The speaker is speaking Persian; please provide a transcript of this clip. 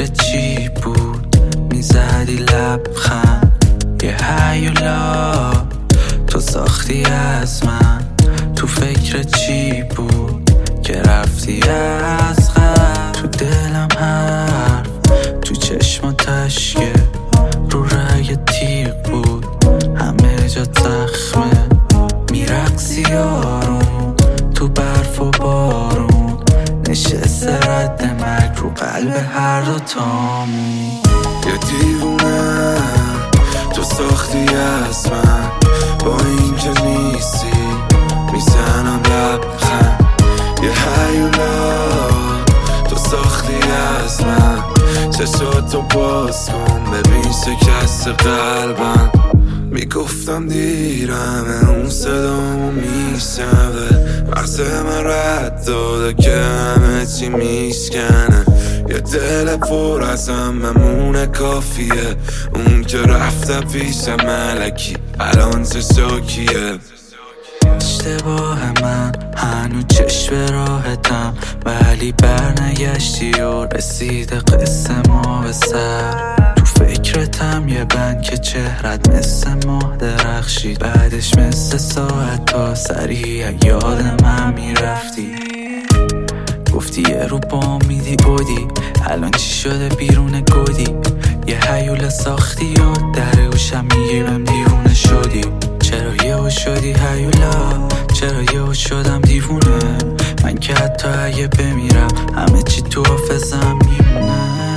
فکر چی بود میزدی لبخند یه هیولا تو ساختی از من تو فکر چی بود که رفتی از قبل تو دلم حرف تو چشم تشکه رو رگ تیغ بود همه جا زخمه میرقصی آروم تو برف و بارون نشسته رد مرگ رو قلب هر دو تامون یه دیوونه تو ساختی از من با این که نیستی میزنم لبخند یه هیولا تو ساختی از من چشاتو باز کن ببین شکست قلبم میگفتم دیرمه اون صدامو میشنوه مغز من رد داده که همه چی میشکنه یه دل پر از هممونه کافیه اون که رفته پیش ملکی الان چه شاکیه اشتباه من هنو چشم راحتم ولی برنگشتی و رسیده قصه ما به سر تو فکرتم یه بند که چهرت مثل ماه درخشید بعدش مثل ساعت تا سریع یاد من میرفتی گفتی یه رو با میدی بودی الان چی شده بیرون گودی یه هیوله ساختی و در گوشم میگی بهم دیوونه شدی چرا یهو شدی هیولا چرا یهو شدم دیوونه من که حتی اگه بمیرم همه چی تو حافظم میمونه